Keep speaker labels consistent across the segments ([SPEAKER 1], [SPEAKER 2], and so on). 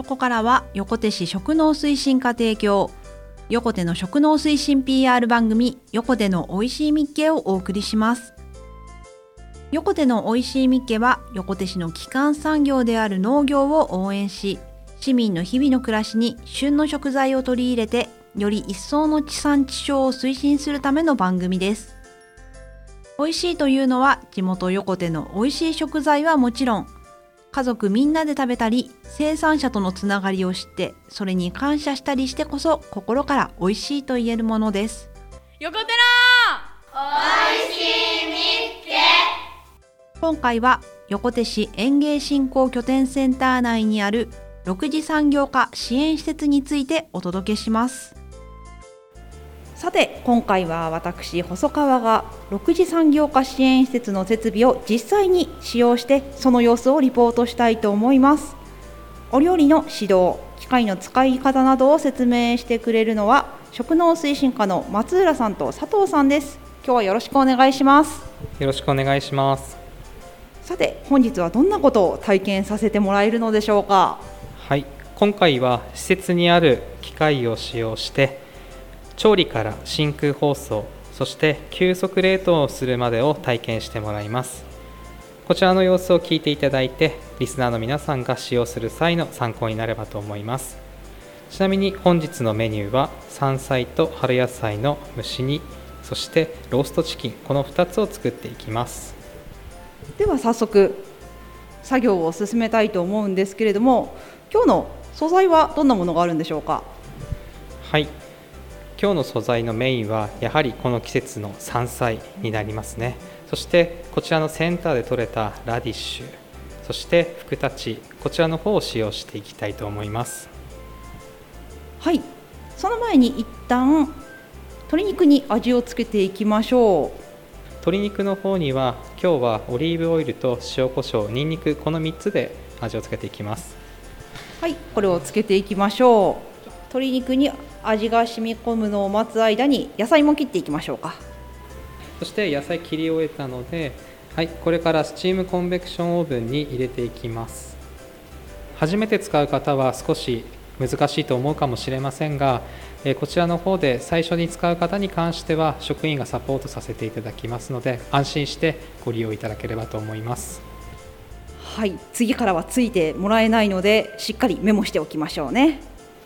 [SPEAKER 1] こからは横手市食農推進課提供、横手の食農推進 PR 番組、横手のおいしいみっけをお送りします。横手のおいしいみっけは、横手市の基幹産業である農業を応援し、市民の日々の暮らしに旬の食材を取り入れて、より一層の地産地消を推進するための番組です。おいしいというのは、地元横手のおいしい食材はもちろん、家族みんなで食べたり、生産者とのつながりを知って、それに感謝したりしてこそ、心からおいしいと言えるものです。
[SPEAKER 2] 横手のおいしいみっけ。
[SPEAKER 1] 今回は横手市園芸振興拠点センター内にある6次産業化支援施設についてお届けします。さて、今回は私細川が6次産業化支援施設の設備を実際に使用して、その様子をリポートしたいと思います。お料理の指導、機械の使い方などを説明してくれるのは、食農推進課の松浦さんと佐藤さんです。今日はよろしくお願いします。
[SPEAKER 3] よろしくお願いします。
[SPEAKER 1] さて、本日はどんなことを体験させてもらえるのでしょうか。
[SPEAKER 3] はい、今回は施設にある機械を使用して、調理から真空包装、そして急速冷凍をするまでを体験してもらいます。こちらの様子を聞いていただいて、リスナーの皆さんが使用する際の参考になればと思います。ちなみに本日のメニューは山菜と春野菜の蒸し煮、そしてローストチキン、この2つを作っていきます。
[SPEAKER 1] では早速作業を進めたいと思うんですけれども、今日の素材はどんなものがあるんでしょうか。
[SPEAKER 3] はい、今日の素材のメインはやはりこの季節の山菜になりますね。そしてこちらのセンターで採れたラディッシュ、そしてふくたち、こちらの方を使用していきたいと思います。
[SPEAKER 1] はい、その前に一旦鶏肉に味をつけていきましょう。
[SPEAKER 3] 鶏肉の方には今日はオリーブオイルと塩コショウ、ニンニク、この3つで味をつけていきます。
[SPEAKER 1] はい、これをつけていきましょう。鶏肉に味が染み込むのを待つ間に野菜も切っていきましょうか。
[SPEAKER 3] そして野菜切り終えたので、はい、これからスチームコンベクションオーブンに入れていきます。初めて使う方は少し難しいと思うかもしれませんが、こちらの方で最初に使う方に関しては職員がサポートさせていただきますので、安心してご利用いただければと思います。
[SPEAKER 1] はい、次からはついてもらえないので、しっかりメモしておきましょうね。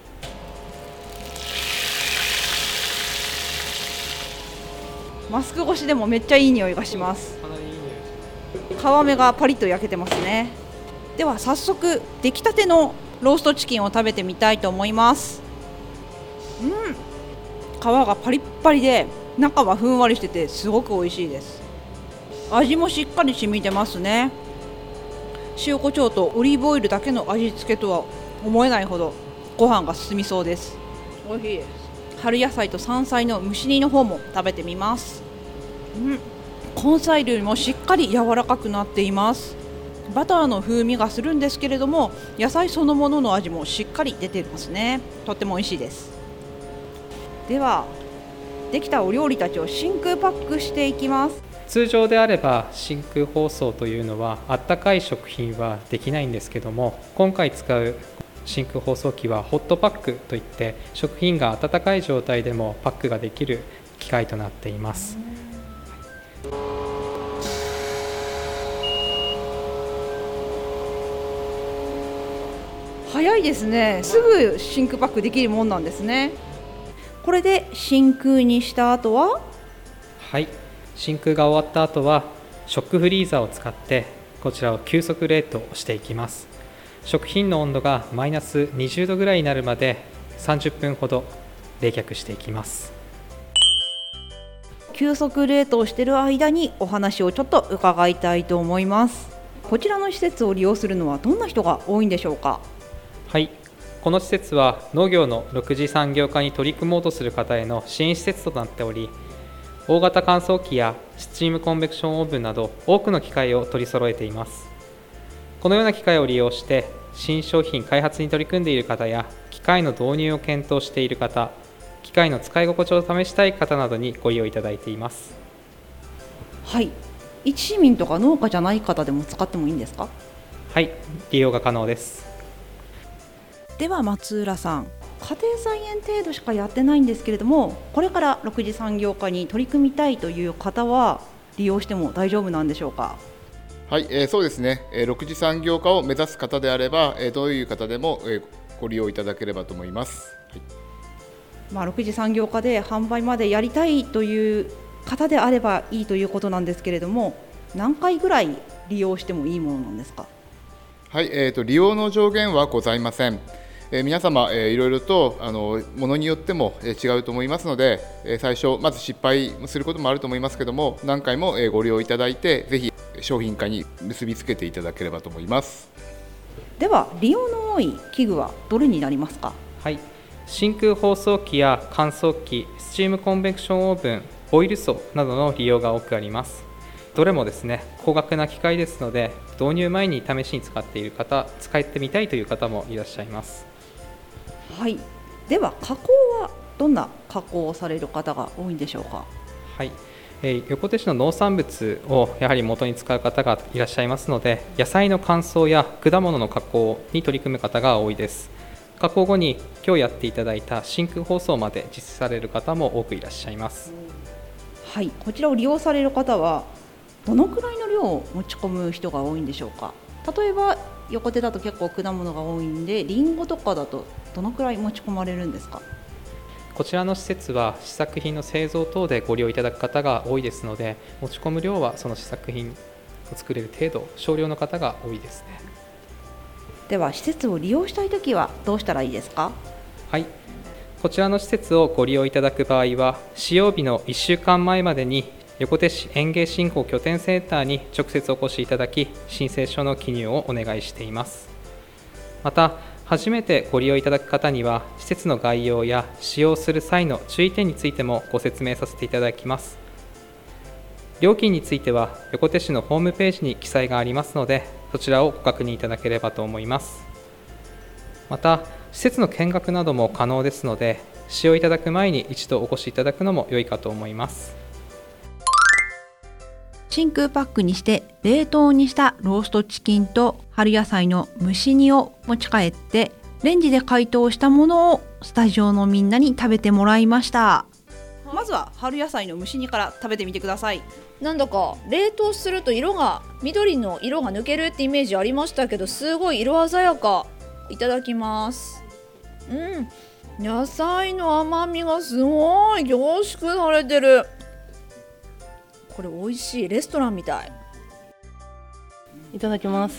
[SPEAKER 1] マスク越しでもめっちゃいい匂いがします。皮目がパリッと焼けてますね。では早速出来たてのローストチキンを食べてみたいと思います。皮がパリッパリで中はふんわりしててすごく美味しいです。味もしっかり染みてますね。塩コショウとオリーブオイルだけの味付けとは思えないほどご飯が進みそうです。美味しいです。春野菜と山菜の蒸し煮の方も食べてみます。根菜類もしっかり柔らかくなっています。バターの風味がするんですけれども、野菜そのものの味もしっかり出てますね。とっても美味しいです。ではできたお料理たちを真空パックしていきます。
[SPEAKER 3] 通常であれば真空包装というのはあったかい食品はできないんですけども、今回使う真空包装機はホットパックといって、食品が温かい状態でもパックができる機械となっています。
[SPEAKER 1] 早いですね。すぐ真空パックできるもんなんですね。これで真空にした後は、
[SPEAKER 3] はい、真空が終わった後はショックフリーザーを使ってこちらを急速冷凍していきます。食品の温度がマイナス20度ぐらいになるまで30分ほど冷却していきます。
[SPEAKER 1] 急速冷凍している間にお話をちょっと伺いたいと思います。こちらの施設を利用するのはどんな人が多いんでしょうか。
[SPEAKER 3] はい、この施設は農業の6次産業化に取り組もうとする方への支援施設となっており、大型乾燥機やスチームコンベクションオーブンなど多くの機械を取り揃えています。このような機械を利用して新商品開発に取り組んでいる方や、機械の導入を検討している方、機械の使い心地を試したい方などにご利用いただいています。
[SPEAKER 1] はい、一市民とか農家じゃない方でも使ってもいいんですか。
[SPEAKER 3] はい、利用が可能です。
[SPEAKER 1] では松浦さん、家庭菜園程度しかやってないんですけれども、これから6次産業化に取り組みたいという方は利用しても大丈夫なんでしょうか？
[SPEAKER 4] はい、そうですね、6次産業化を目指す方であれば、どういう方でも、ご利用いただければと思います。
[SPEAKER 1] 6次産業化で販売までやりたいという方であればいいということなんですけれども、何回ぐらい利用してもいいものなんですか？
[SPEAKER 4] はい、利用の上限はございません。皆様、いろいろとものによっても違うと思いますので、最初まず失敗することもあると思いますけども、何回もご利用いただいて、ぜひ商品化に結びつけていただければと思います。
[SPEAKER 1] では利用の多い器具はどれになりますか？
[SPEAKER 3] はい、真空包装機や乾燥機、スチームコンベクションオーブン、ボイル槽などの利用が多くあります。どれもですね、高額な機械ですので、導入前に試しに使っている方、使ってみたいという方もいらっしゃいます。
[SPEAKER 1] はい、では加工はどんな加工をされる方が多いんでしょうか？
[SPEAKER 3] はい、横手市の農産物をやはり元に使う方がいらっしゃいますので、野菜の乾燥や果物の加工に取り組む方が多いです。加工後に今日やっていただいた真空包装まで実施される方も多くいらっしゃいます。
[SPEAKER 1] はい、こちらを利用される方はどのくらいの量を持ち込む人が多いんでしょうか？例えば横手だと結構果物が多いんで、リンゴとかだとどのくらい持ち込まれるんですか？
[SPEAKER 3] こちらの施設は試作品の製造等でご利用いただく方が多いですので、持ち込む量はその試作品を作れる程度、少量の方が多いですね。
[SPEAKER 1] では施設を利用したいときはどうしたらいいですか？
[SPEAKER 3] はい、こちらの施設をご利用いただく場合は、使用日の1週間前までに横手市園芸振興拠点センターに直接お越しいただき、申請書の記入をお願いしています。また、初めてご利用いただく方には、施設の概要や使用する際の注意点についてもご説明させていただきます。料金については、横手市のホームページに記載がありますので、そちらをご確認いただければと思います。また、施設の見学なども可能ですので、使用いただく前に一度お越しいただくのも良いかと思います。
[SPEAKER 1] 真空パックにして冷凍にしたローストチキンと春野菜の蒸し煮を持ち帰ってレンジで解凍したものをスタジオのみんなに食べてもらいました。まずは春野菜の蒸し煮から食べてみてください。
[SPEAKER 2] なんだか冷凍すると緑の色が抜けるってイメージありましたけど、すごい色鮮やか。いただきます。野菜の甘みがすごい凝縮されてる。これ美味しい。レストランみたい。
[SPEAKER 5] いただきます。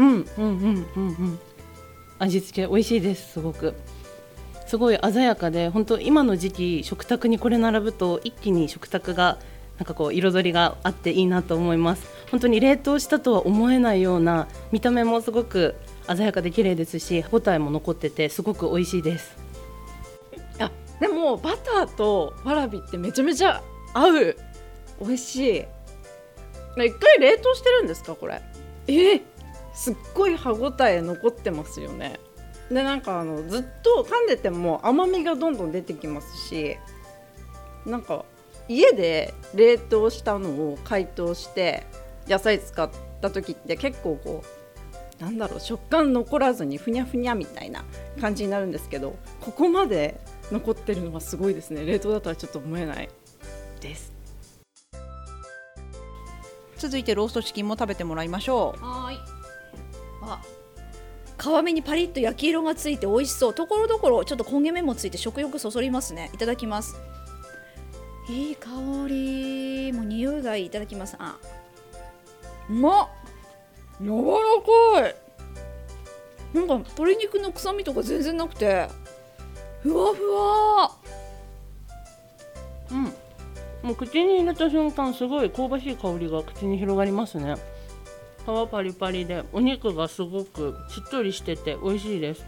[SPEAKER 5] 味付け美味しいです。すごい鮮やかで、本当今の時期食卓にこれ並ぶと一気に食卓がなんかこう彩りがあっていいなと思います。本当に冷凍したとは思えないような見た目もすごく鮮やかで綺麗ですし、歯ごたえも残っててすごく美味しいです。
[SPEAKER 6] でもバターとわらびってめちゃめちゃ合う。美味しい。一回冷凍してるんですかこれ？すっごい歯ごたえ残ってますよね。でなんかずっと噛んでても甘みがどんどん出てきますし、なんか家で冷凍したのを解凍して野菜使った時って結構こう食感残らずにふにゃふにゃみたいな感じになるんですけど、ここまで残ってるのがすごいですね。冷凍だったらちょっと思えないです。
[SPEAKER 1] 続いてローストチキンも食べてもらいましょう。
[SPEAKER 2] はい。皮目にパリッと焼き色がついて美味しそう。ところどころちょっと焦げ目もついて食欲そそりますね。いただきます。いい香り。もう匂いがいい。いただきます。うまっ。柔らかい。なんか鶏肉の臭みとか全然なくてふわふわ。
[SPEAKER 5] もう口に入れた瞬間すごい香ばしい香りが口に広がりますね。皮パリパリでお肉がすごくしっとりしてて美味しいです。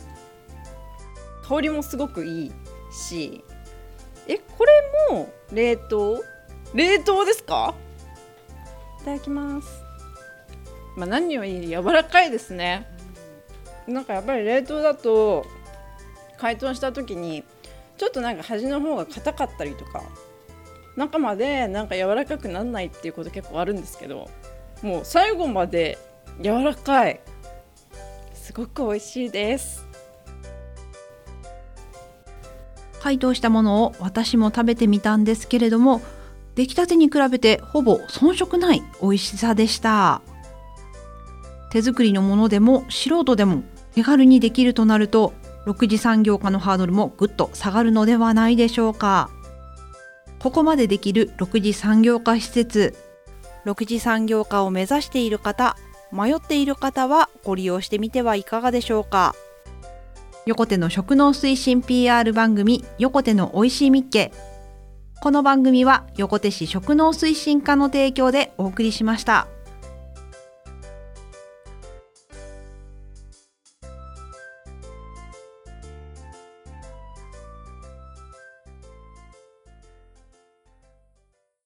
[SPEAKER 6] 香りもすごくいいし、これも冷凍ですか？いただきます。何より柔らかいですね。なんかやっぱり冷凍だと解凍した時にちょっとなんか端の方が硬かったりとか、中までなんか柔らかくならないっていうこと結構あるんですけど、もう最後まで柔らかい。すごく美味しいです。
[SPEAKER 1] 解凍したものを私も食べてみたんですけれども、出来たてに比べてほぼ遜色ない美味しさでした。手作りのものでも素人でも手軽にできるとなると、6次産業化のハードルもぐっと下がるのではないでしょうか。ここまでできる6次産業化施設、6次産業化を目指している方、迷っている方はご利用してみてはいかがでしょうか。横手の食農推進 PR 番組、横手のおいしいみっけ。この番組は横手市食農推進課の提供でお送りしました。